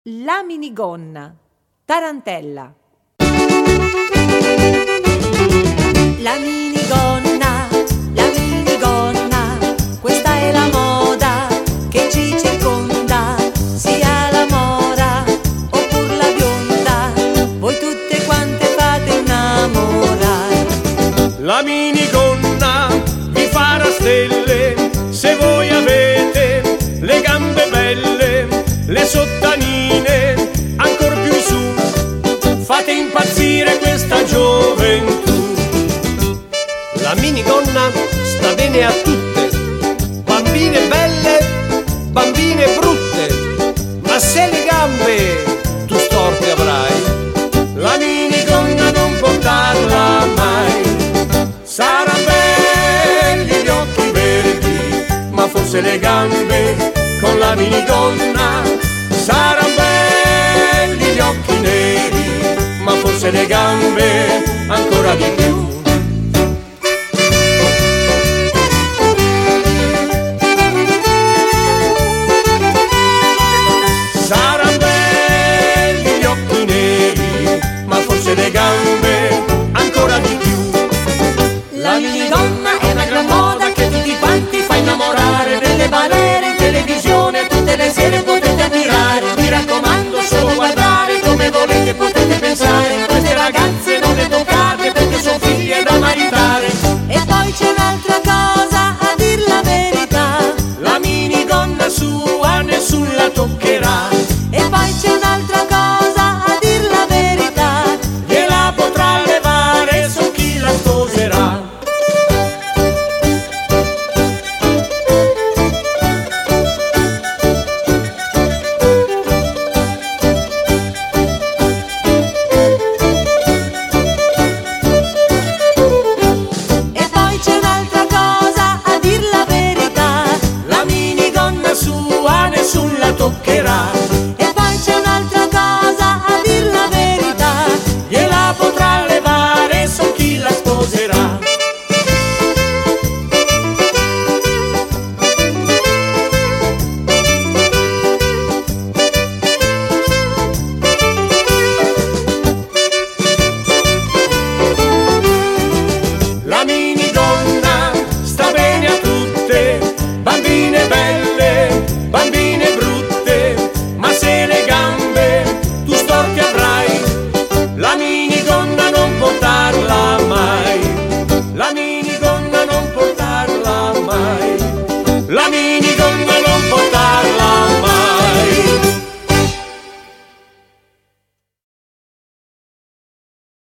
La minigonna, tarantella. La minigonna, questa è la moda che ci circonda, sia la mora oppur la bionda, voi tutte quante fate innamorare. La minigonna vi farà stelle se voi avete le gambe belle, le sottanine ancor più in su, fate impazzire questa gioventù. La minigonna sta bene a tutte, bambine belle, bambine brutte, ma se le gambe tu storte avrai, la minigonna non portarla mai. Saranno belli gli occhi verdi, ma forse le gambe con la minigonna. Saranno belli gli occhi neri, ma forse le gambe ancora di più.